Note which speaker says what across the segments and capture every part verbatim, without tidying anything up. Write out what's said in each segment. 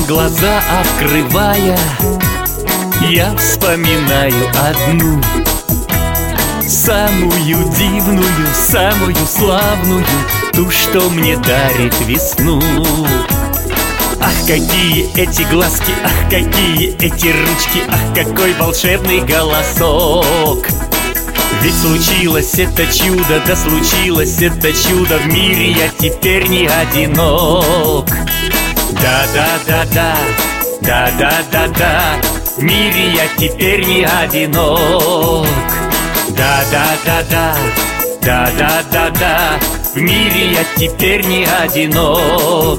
Speaker 1: глаза открывая, я вспоминаю одну, самую дивную, самую славную, ту, что мне дарит весну. Ах, какие эти глазки, ах, какие эти ручки, ах, какой волшебный голосок. Ведь случилось это чудо, да случилось это чудо, в мире я теперь не одинок. Да-да-да-да, да-да-да-да, в мире я теперь не одинок. Да-да-да-да, да-да-да-да, в мире я теперь не одинок.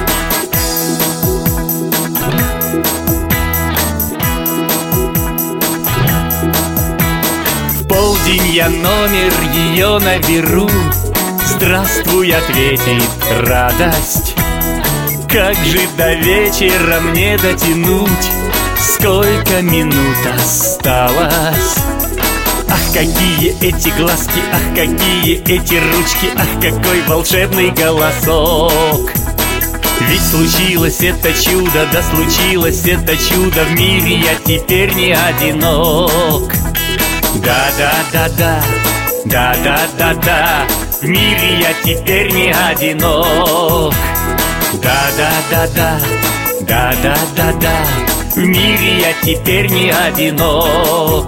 Speaker 1: В полдень я номер ее наберу, здравствуй, ответит радость. Как же до вечера мне дотянуть, сколько минут осталось? Ах, какие эти глазки, ах, какие эти ручки, ах, какой волшебный голосок. Ведь случилось это чудо, да случилось это чудо, в мире я теперь не одинок. Да-да-да-да, да-да-да-да, в мире я теперь не одинок. Да-да-да-да, да-да-да-да, в мире я теперь не одинок.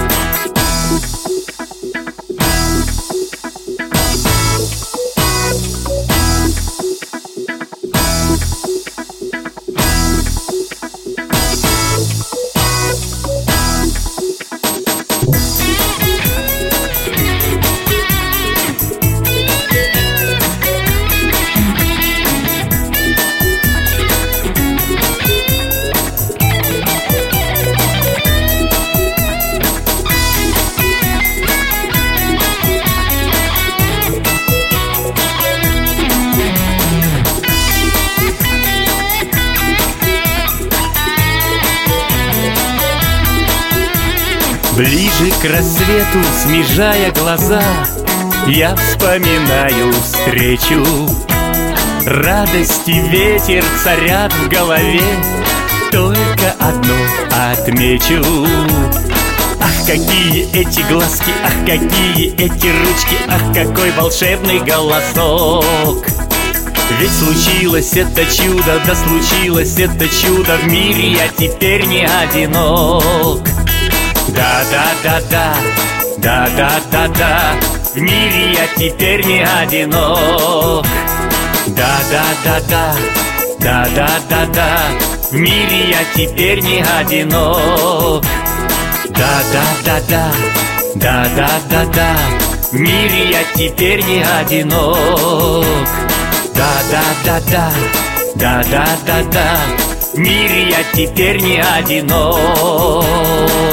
Speaker 1: Ближе к рассвету, смежая глаза, я вспоминаю встречу. Радости ветер царят в голове, только одно отмечу. Ах, какие эти глазки, ах, какие эти ручки, ах, какой волшебный голосок. Ведь случилось это чудо, да случилось это чудо, в мире я теперь не одинок. Да-да-да-да, да-да-да-да, в мире я теперь не одинок. Да-да-да-да, да-да-да-да, в мире я теперь не одинок. Да-да-да-да, да-да-да-да, в мире я теперь не одинок. Да-да-да-да, да-да-да-да, в мире я теперь не одинок.